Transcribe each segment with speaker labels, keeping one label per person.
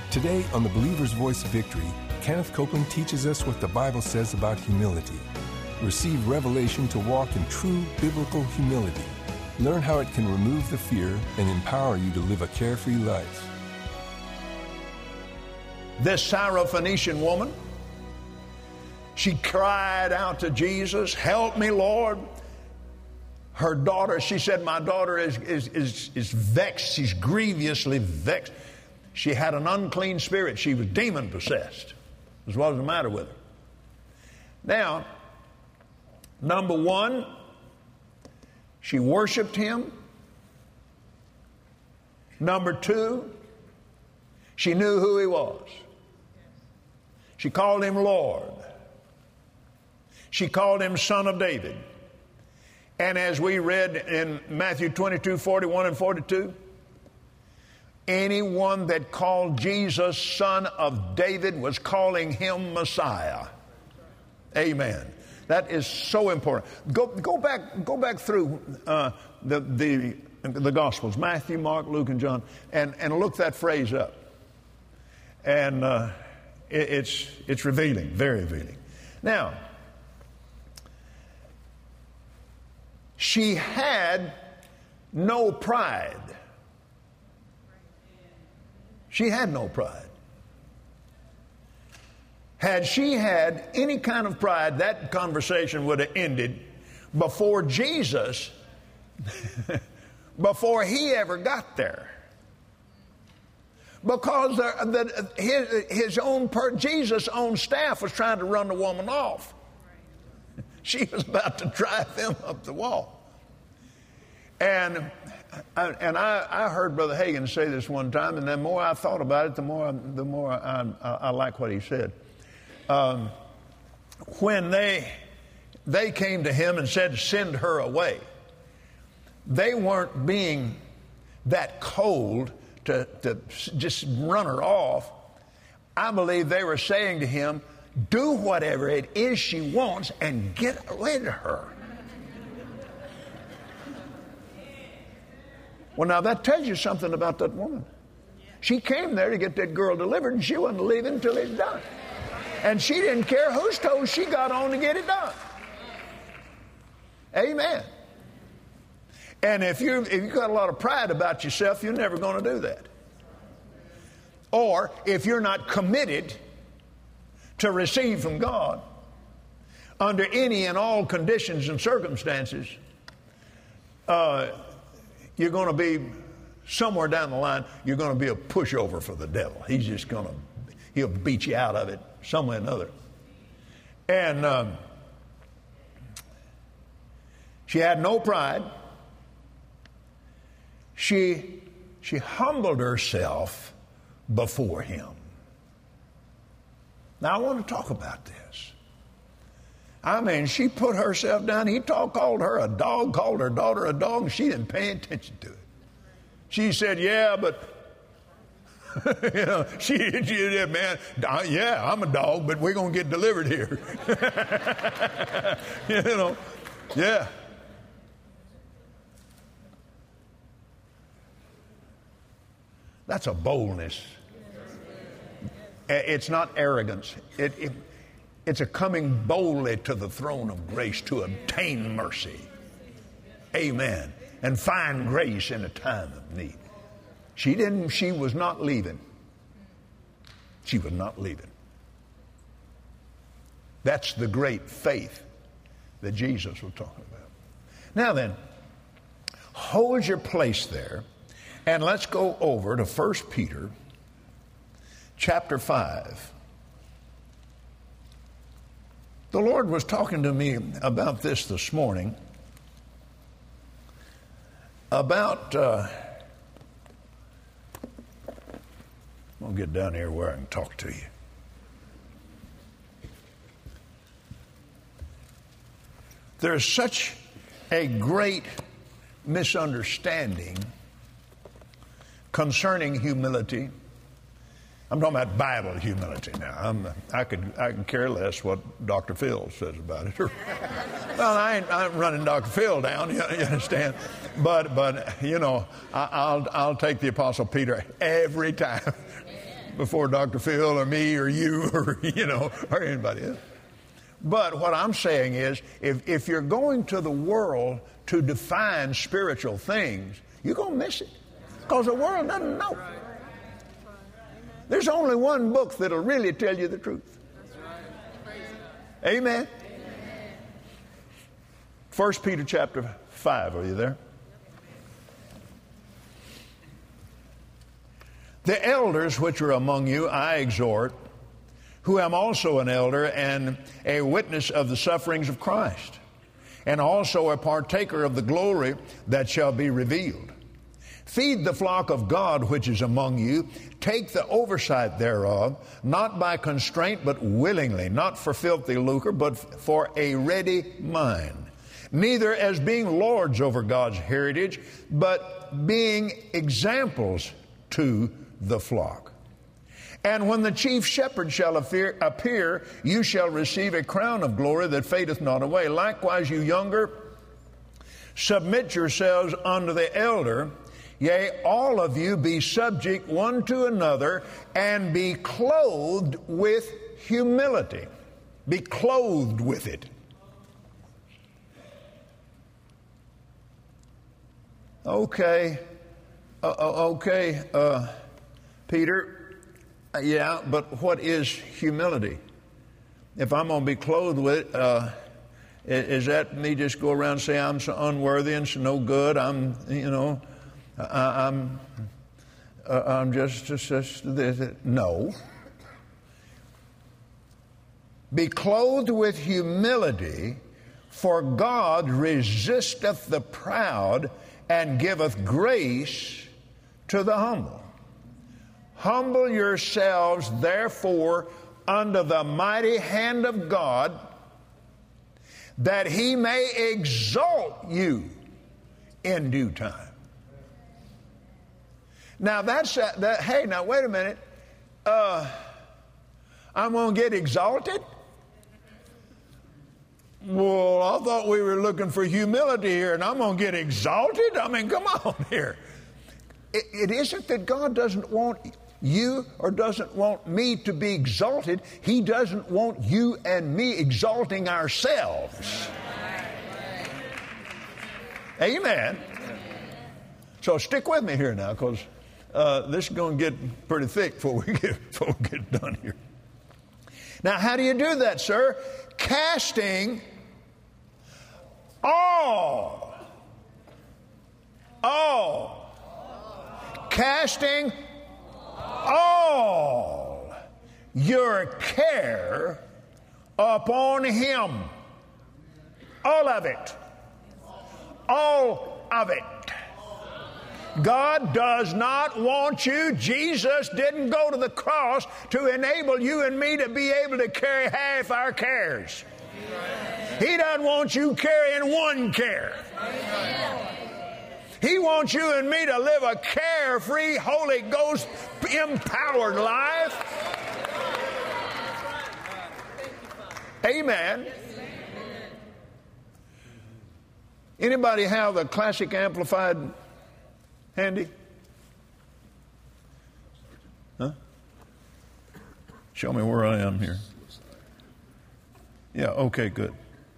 Speaker 1: Today on The Believer's Voice of Victory, Kenneth Copeland teaches us what the Bible says about humility. Receive revelation to walk in true biblical humility. Learn how it can remove the fear and empower you to live a carefree life.
Speaker 2: This Syrophoenician woman, she cried out to Jesus, "Help me, Lord." Her daughter, she said, "My daughter is vexed. She's grievously vexed." She had an unclean spirit. She was demon-possessed, is what was the matter with her. Now, number one, she worshiped him. Number two, she knew who he was. She called him Lord. She called him Son of David. And as we read in Matthew 22:41 and 42, anyone that called Jesus Son of David was calling him Messiah. Amen. That is so important. Go back through the Gospels, Matthew, Mark, Luke, and John, and look that phrase up. And it's revealing, very revealing. Now, she had no pride. She had no pride. Had she had any kind of pride, that conversation would have ended before Jesus, before he ever got there. Because Jesus' own staff was trying to run the woman off. She was about to drive them up the wall. And I heard Brother Hagin say this one time, and the more I thought about it, the more I like what he said. When they came to him and said, "Send her away," they weren't being that cold to just run her off. I believe they were saying to him, "Do whatever it is she wants and get rid of her." Well, now that tells you something about that woman. She came there to get that girl delivered, and she wasn't leaving until it's done. And she didn't care whose toes she got on to get it done. Amen. And if you've got a lot of pride about yourself, you're never going to do that. Or if you're not committed to receive from God under any and all conditions and circumstances, you're going to be somewhere down the line, you're going to be a pushover for the devil. He'll beat you out of it some way or another. And she had no pride. She humbled herself before him. Now I want to talk about this. I mean, she put herself down. He called her a dog, called her daughter a dog, and she didn't pay attention to it. She said, "Yeah, but," she did, "Man, yeah, I'm a dog, but we're going to get delivered here." Yeah. That's a boldness. It's not arrogance. It's a coming boldly to the throne of grace to obtain mercy. Amen. And find grace in a time of need. She was not leaving. She was not leaving. That's the great faith that Jesus was talking about. Now then, hold your place there, and let's go over to 1 Peter chapter 5. The Lord was talking to me about this morning, about, I'll get down here where I can talk to you. There's such a great misunderstanding concerning humility. I'm talking about Bible humility now. I can care less what Dr. Phil says about it. Well, I ain't running Dr. Phil down, you understand? But I'll take the Apostle Peter every time. before Dr. Phil or me or you or, or anybody else. But what I'm saying is, if you're going to the world to define spiritual things, you're going to miss it. Because the world doesn't know. There's only one book that'll really tell you the truth. Amen. 1 Peter chapter 5, are you there? The elders which are among you I exhort, who am also an elder and a witness of the sufferings of Christ, and also a partaker of the glory that shall be revealed. Feed the flock of God which is among you, take the oversight thereof, not by constraint but willingly, not for filthy lucre, but for a ready mind. Neither as being lords over God's heritage, but being examples to the flock. And when the chief shepherd shall appear, you shall receive a crown of glory that fadeth not away. Likewise, you younger, submit yourselves unto the elder. Yea, all of you be subject one to another, and be clothed with humility. Be clothed with it. Okay, Peter, yeah, but what is humility? If I'm going to be clothed with it, is that me just go around and say I'm so unworthy and so no good? I'm just no. Be clothed with humility, for God resisteth the proud and giveth grace to the humble. Humble yourselves, therefore, under the mighty hand of God, that he may exalt you in due time. Now hey, now wait a minute. I'm going to get exalted? Well, I thought we were looking for humility here, and I'm going to get exalted? I mean, come on here. It isn't that God doesn't want you or doesn't want me to be exalted. He doesn't want you and me exalting ourselves. Amen. So stick with me here now, because this is going to get pretty thick before we get done here. Now, how do you do that, sir? Casting casting all your care upon him. All of it. All of it. God does not want you. Jesus didn't go to the cross to enable you and me to be able to carry half our cares. He doesn't want you carrying one care. He wants you and me to live a carefree, Holy Ghost empowered life. Amen. Anybody have the classic amplified handy? Huh? Show me where I am here. Yeah, okay, good.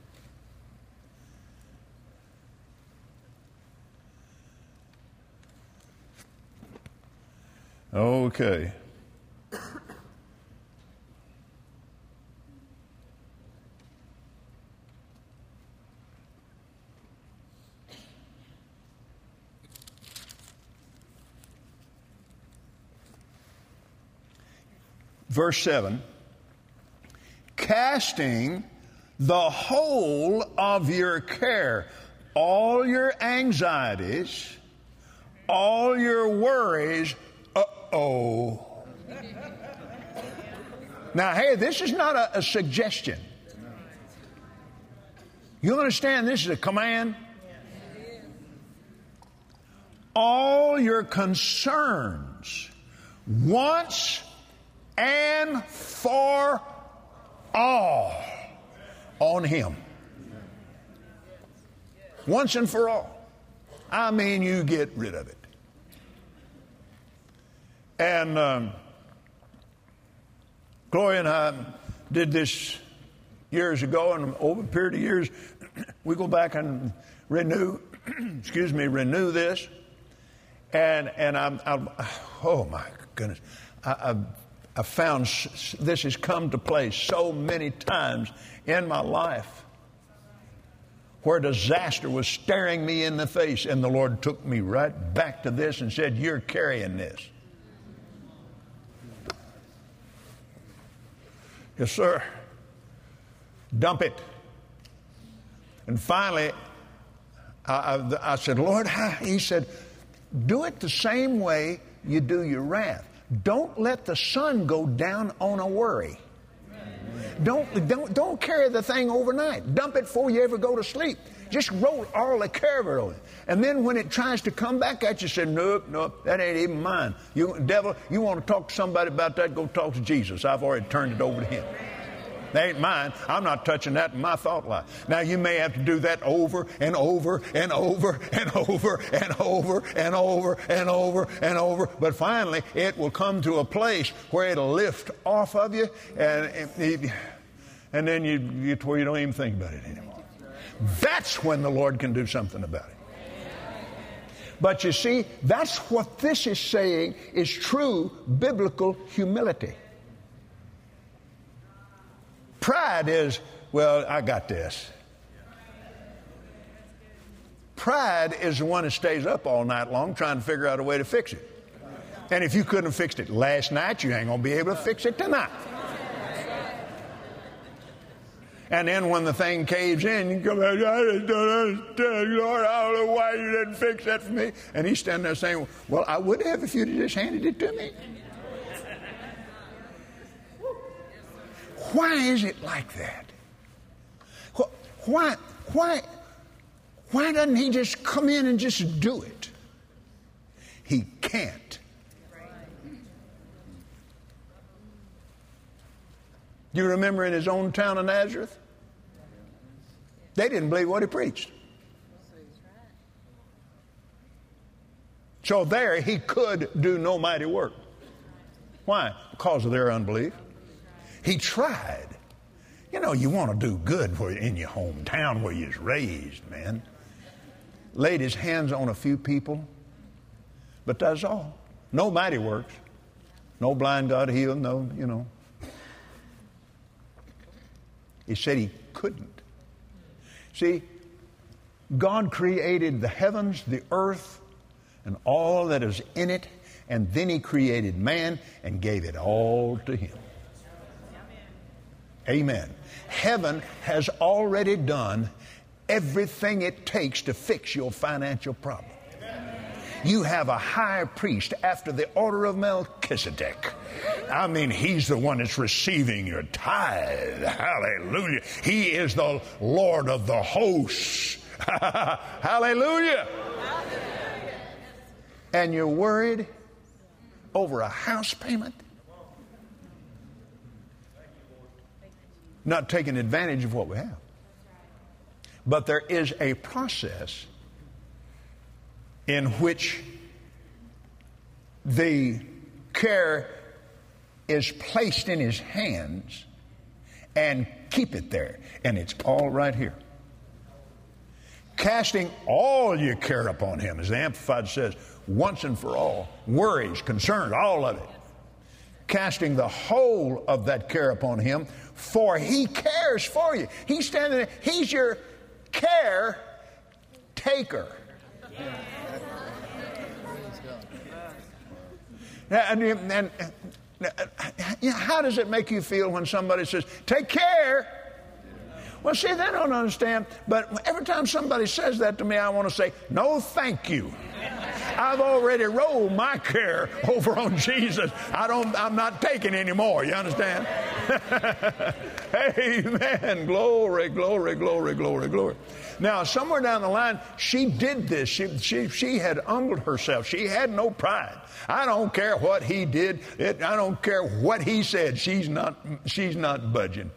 Speaker 2: Okay. Verse 7, casting the whole of your care, all your anxieties, all your worries. Now, hey, this is not a suggestion. You understand this is a command? All your concerns, once and for all, on him. Once and for all. I mean, you get rid of it. And Gloria and I did this years ago, and over a period of years, we go back and renew this. And I'm oh my goodness, I found this has come to play so many times in my life where disaster was staring me in the face, and the Lord took me right back to this and said, "You're carrying this." Yes, sir. Dump it. And finally, I said, "Lord, how?" He said, "Do it the same way you do your wrath. Don't let the sun go down on a worry. Don't carry the thing overnight. Dump it before you ever go to sleep. Just roll all the care of it over. And then when it tries to come back at you, say, nope, that ain't even mine. You devil, you want to talk to somebody about that, go talk to Jesus. I've already turned it over to him. That ain't mine. I'm not touching that in my thought life." Now, you may have to do that over and over and over and over and over and over and over and over. But finally, it will come to a place where it'll lift off of you, and then you get to where you don't even think about it anymore. That's when the Lord can do something about it. But you see, that's what this is saying is true biblical humility. Pride is, well, I got this. Pride is the one that stays up all night long trying to figure out a way to fix it. And if you couldn't have fixed it last night, you ain't going to be able to fix it tonight. And then when the thing caves in, you come out, "I just don't understand, Lord. I don't know why you didn't fix that for me." And he's standing there saying, "Well, I would have if you'd have just handed it to me." Why is it like that? Why doesn't he just come in and just do it? He can't. Do you remember in his own town of Nazareth? They didn't believe what he preached. So there he could do no mighty work. Why? Because of their unbelief. He tried. You know, you want to do good in your hometown where you was raised, man. Laid his hands on a few people, but that's all. No mighty works. No blind God healed, no, you know. He said he couldn't. See, God created the heavens, the earth, and all that is in it, and then he created man and gave it all to him. Amen. Heaven has already done everything it takes to fix your financial problem. You have a high priest after the order of Melchizedek. I mean, he's the one that's receiving your tithe. Hallelujah. He is the Lord of the hosts. Hallelujah. And you're worried over a house payment? Not taking advantage of what we have. But there is a process in which the care is placed in his hands and keep it there. And it's all right here. Casting all your care upon him, as the Amplified says, once and for all. Worries, concerns, all of it. Casting the whole of that care upon him, for he cares for you. He's standing there. He's your care taker. And how does it make you feel when somebody says, "Take care"? Well, see, they don't understand. But every time somebody says that to me, I want to say, "No, thank you. I've already rolled my care over on Jesus. I'm not taking any more." You understand? Amen. Glory, glory, glory, glory, glory. Now, somewhere down the line, she did this. She had humbled herself. She had no pride. I don't care what he did. I don't care what he said. She's not budging.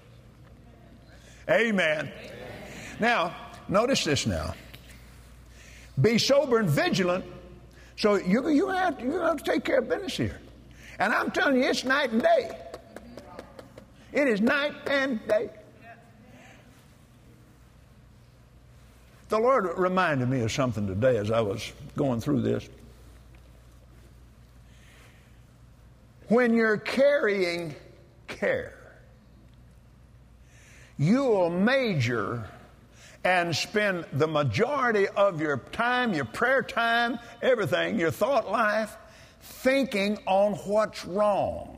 Speaker 2: Amen. Now, notice this now. Be sober and vigilant. So you have to take care of business here. And I'm telling you, it's night and day. It is night and day. The Lord reminded me of something today as I was going through this. When you're carrying care, you will major and spend the majority of your time, your prayer time, everything, your thought life, thinking on what's wrong.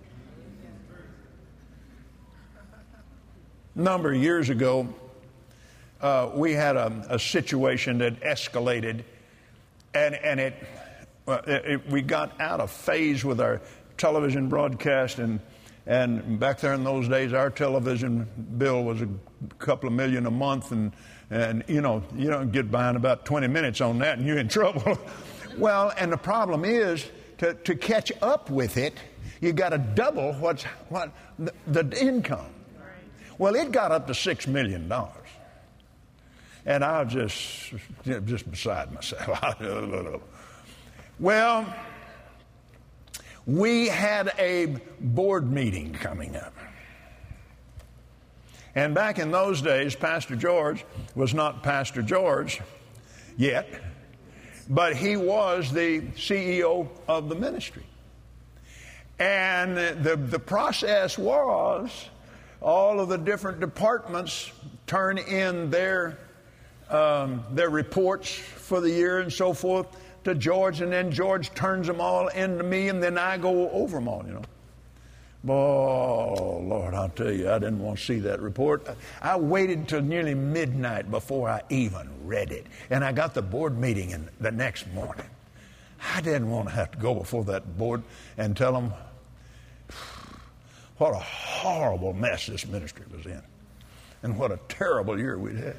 Speaker 2: A number of years ago, we had a situation that escalated, and we got out of phase with our television broadcast, and back there in those days, our television bill was a couple of million a month, and you don't get by in about 20 minutes on that, and you're in trouble. Well, and the problem is to catch up with it, you got to double what the income. Well, it got up to $6 million. And I was just beside myself. Well, we had a board meeting coming up. And back in those days, Pastor George was not Pastor George yet, but he was the CEO of the ministry. And the process was all of the different departments turn in their reports for the year and so forth to George, and then George turns them all into me, and then I go over them all, Oh, Lord, I'll tell you, I didn't want to see that report. I waited till nearly midnight before I even read it, and I got the board meeting the next morning. I didn't want to have to go before that board and tell them what a horrible mess this ministry was in, and what a terrible year we'd had.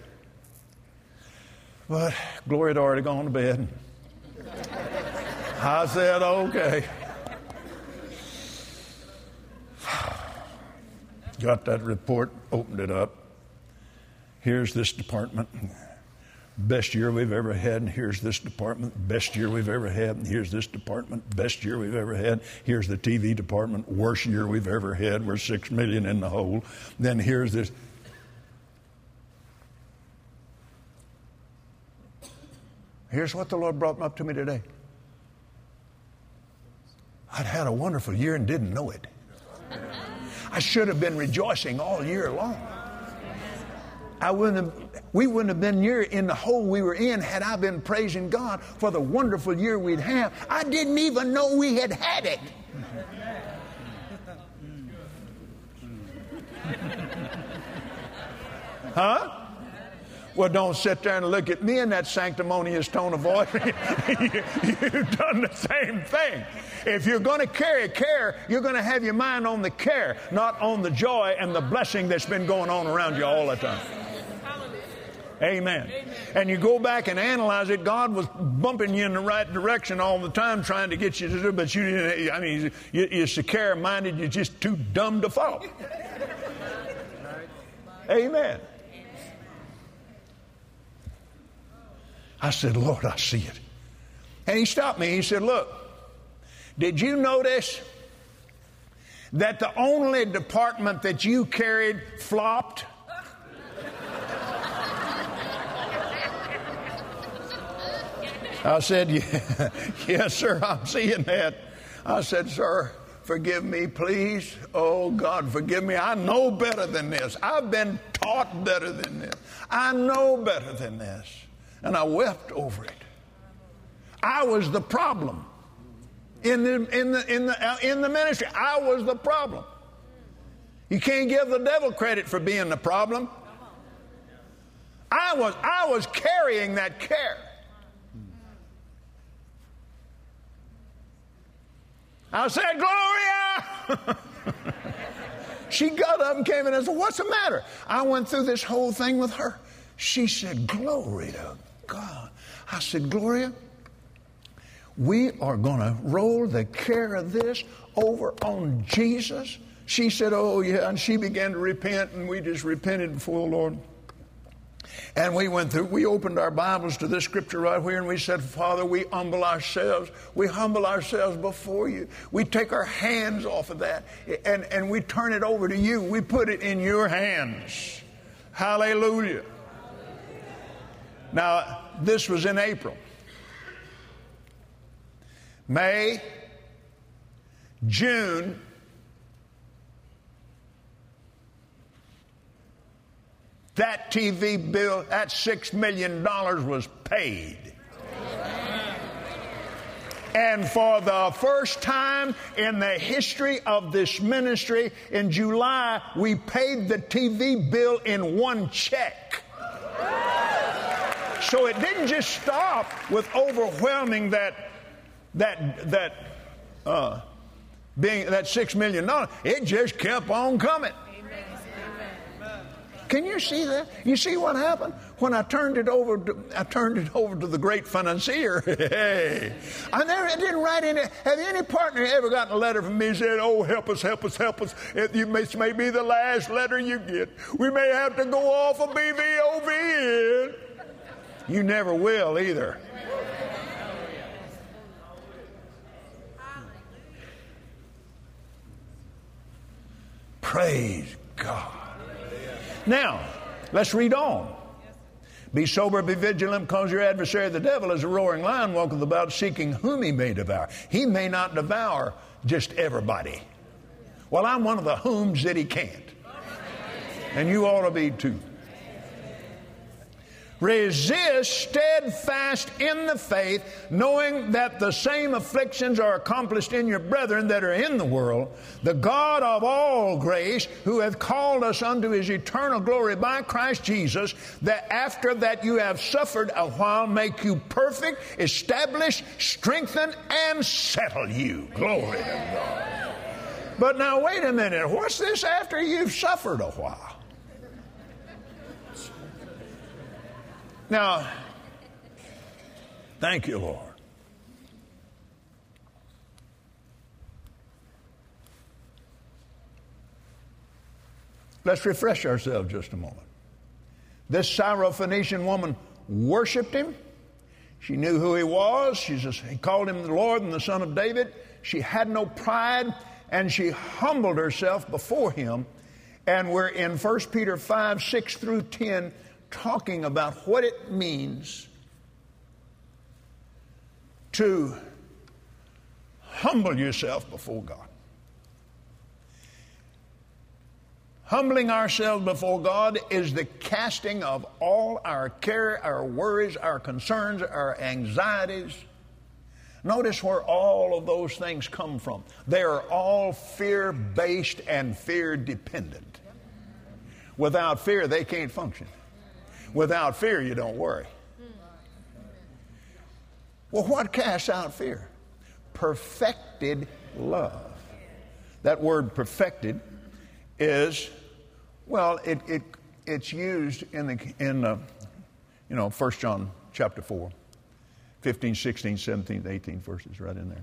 Speaker 2: But Gloria had already gone to bed. I said, okay. Got that report, opened it up. Here's this department, best year we've ever had. And here's this department, best year we've ever had. And here's this department, best year we've ever had. Here's the TV department, worst year we've ever had. We're $6 million in the hole. Then here's this. Here's what the Lord brought up to me today. I'd had a wonderful year and didn't know it. I should have been rejoicing all year long. We wouldn't have been near in the hole we were in had I been praising God for the wonderful year we'd have. I didn't even know we had had it. Huh? Well, don't sit there and look at me in that sanctimonious tone of voice. You've done the same thing. If you're going to carry care, you're going to have your mind on the care, not on the joy and the blessing that's been going on around you all the time. Amen. And you go back and analyze it. God was bumping you in the right direction all the time, trying to get you to do it, but you didn't. I mean, you're so care-minded, you're just too dumb to follow. Amen. I said, Lord, I see it. And he stopped me. He said, look, did you notice that the only department that you carried flopped? I said, yeah, yes, sir, I'm seeing that. I said, sir, forgive me, please. Oh, God, forgive me. I know better than this. I've been taught better than this. I know better than this. And I wept over it. I was the problem in the ministry. I was the problem. You can't give the devil credit for being the problem. I was carrying that care. I said, Gloria! She got up and came in and said, what's the matter? I went through this whole thing with her. She said, glory to God. I said, Gloria, we are going to roll the care of this over on Jesus. She said, oh, yeah. And she began to repent, and we just repented before the Lord. And we opened our Bibles to this scripture right here, and we said, Father, we humble ourselves before you. We take our hands off of that, and we turn it over to you. We put it in your hands. Hallelujah. Now, this was in April. May, June, that TV bill, that $6 million was paid. And for the first time in the history of this ministry, in July, we paid the TV bill in one check. So it didn't just stop with overwhelming that $6 million. It just kept on coming. Can you see that? You see what happened when I turned it over to the great financier. Hey, I didn't write any. Have any partner ever gotten a letter from me and said, "Oh, help us, help us, help us"? This may be the last letter you get. We may have to go off of BVOV. You never will either. Praise God. Now, let's read on. Be sober, be vigilant, because your adversary, the devil, is a roaring lion, walketh about seeking whom he may devour. He may not devour just everybody. Well, I'm one of the whoms that he can't. And you ought to be too. Resist steadfast in the faith, knowing that the same afflictions are accomplished in your brethren that are in the world. The God of all grace, who hath called us unto his eternal glory by Christ Jesus, that after that you have suffered a while, make you perfect, establish, strengthen, and settle you. Glory to God. But now wait a minute. What's this after you've suffered a while? Now, thank you, Lord. Let's refresh ourselves just a moment. This Syrophoenician woman worshiped him. She knew who he was. He called him the Lord and the Son of David. She had no pride, and she humbled herself before him. And we're in 1 Peter 5, 6 through 10, talking about what it means to humble yourself before God. Humbling ourselves before God is the casting of all our care, our worries, our concerns, our anxieties. Notice where all of those things come from. They are all fear-based and fear-dependent. Without fear, they can't function. Without fear, you don't worry. Well, what casts out fear? Perfected love. That word perfected is, well, it's used in 1 John chapter 4, 15, 16, 17, 18 verses right in there.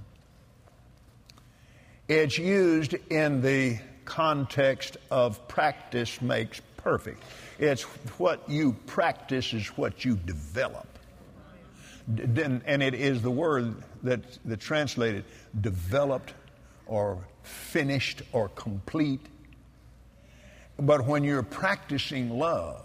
Speaker 2: It's used in the context of practice makes perfect. It's what you practice is what you develop. And it is the word that translated developed or finished or complete. But when you're practicing love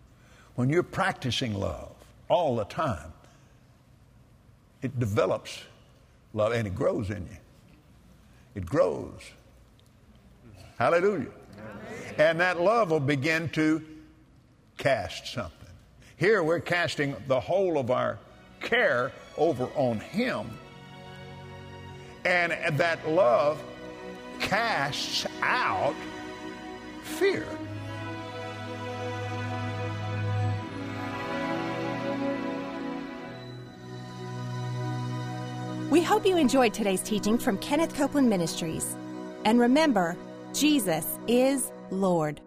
Speaker 2: all the time, it develops love and it grows in you. It grows. Hallelujah. And that love will begin to cast something. Here we're casting the whole of our care over on him. And that love casts out fear.
Speaker 3: We hope you enjoyed today's teaching from Kenneth Copeland Ministries. And remember, Jesus is Lord.